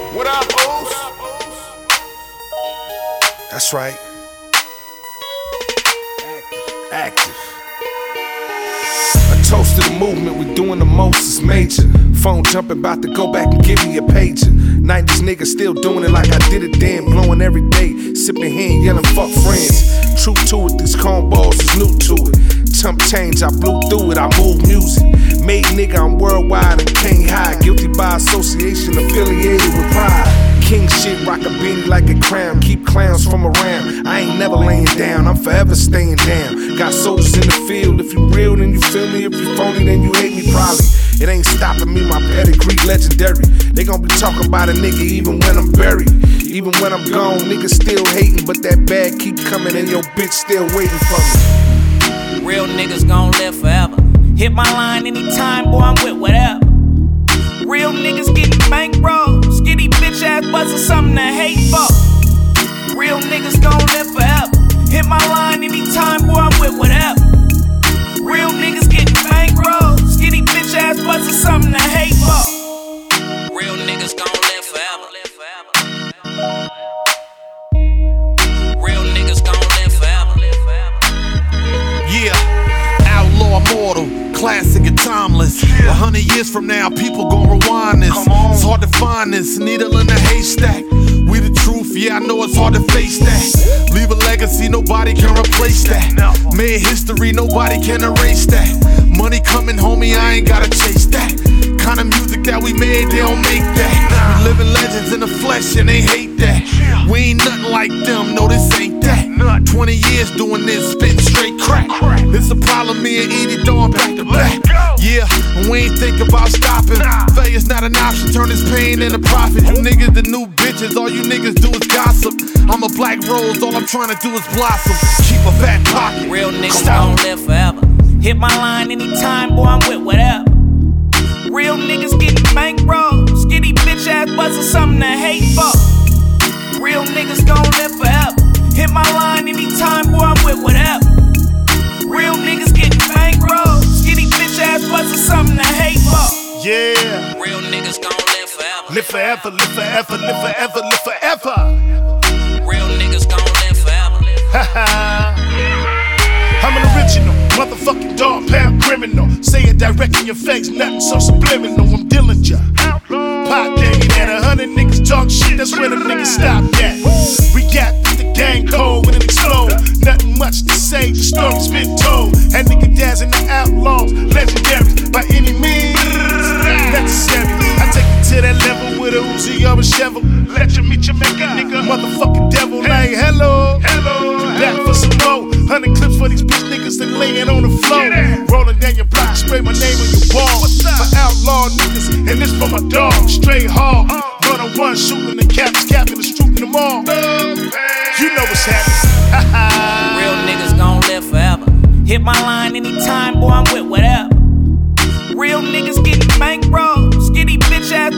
What up, Oos? That's right. Active. A toast to the movement, we doing the most, it's major. Phone jumping, about to go back and give me a pager. 90s niggas still doing it like I did it then. Blowing every day, sipping hen, yelling fuck friends. True to it, these cornballs is new to it. Chump change, I blew through it, I move music. Made nigga, I'm worldwide and can't hide. Guilty by association, affiliated with pride. King shit, rock a beanie like a crown. Keep clowns from around. I ain't never laying down, I'm forever staying down. Got soldiers in the field, if you real then you feel me. If you phony then you hate me probably. It ain't stopping me, my pedigree legendary. They gon' be talking about a nigga even when I'm buried. Even when I'm gone, niggas still hating, but that bag keep coming and your bitch still waiting for me. Real niggas gon' live forever. Hit my line anytime, boy, I'm with whatever. Real niggas getting bankrolled. Skitty bitch ass bustin' something to hate for. Real niggas gon' live forever. Hit my line anytime, boy, I'm with whatever. Real niggas getting bankrolled. Skitty bitch ass bustin' something to hate for. Real niggas gon' live forever. Real niggas gon' live forever. Yeah, outlaw mortal, classic and timeless. 100 years from now, people gon' rewind this. It's hard to find this needle in a haystack. We the truth, yeah, I know it's hard to face that. Leave a legacy, nobody can replace that. Made history, nobody can erase that. Money coming, homie, I ain't gotta chase that. Kind of music that we made, they don't make that. We living legends in the flesh and they hate that. We ain't nothing like them, no, this ain't that. 20 years doing this, spitting straight crack. It's a problem, me and Edie doing back to back. Yeah, and we ain't think about stopping. Failure's not an option, turn this pain into profit. You niggas the new bitches, all you niggas do is gossip. I'm a black rose, all I'm trying to do is blossom. Keep a fat pocket. Real niggas gon' live forever. Hit my line anytime, boy, I'm with whatever. Real niggas getting bankrolled. Skitty bitch ass bustin' something to hate for. Real niggas gon' live forever. Hit my line anytime, boy, I'm with whatever. Real niggas getting bankrolled. Skitty bitch ass bustin' something to hate for. Yeah. Real niggas gon' live forever. Live forever, live forever, live forever, live forever. Real niggas gon' live forever. I'm an original, motherfucking dog pound criminal. Say it direct in your face, nothing so subliminal. I'm Dillinger. Pop Daddy, that 100 niggas talk shit, that's where the niggas stop at. We got the gang cold when it explode. Nothing much to say, the story's been told. And nigga Daz and the Outlaws, legendary by any means necessary. I take you to that level with a Uzi or a shovel. Let you meet your maker, nigga, motherfucking devil. Like hello, back for some more. 100 clips for these bitch niggas that laying on the floor. Rolling down your block, spray my name on your wall. For outlaw niggas, and this for my dog. Straight hard, 1-on-1 shooting the caps, capping the shooting them all. You know what's happening. Real niggas gon' live forever. Hit my line anytime, boy, I'm with whatever. Real niggas getting bankrolled. Skitty bitch ass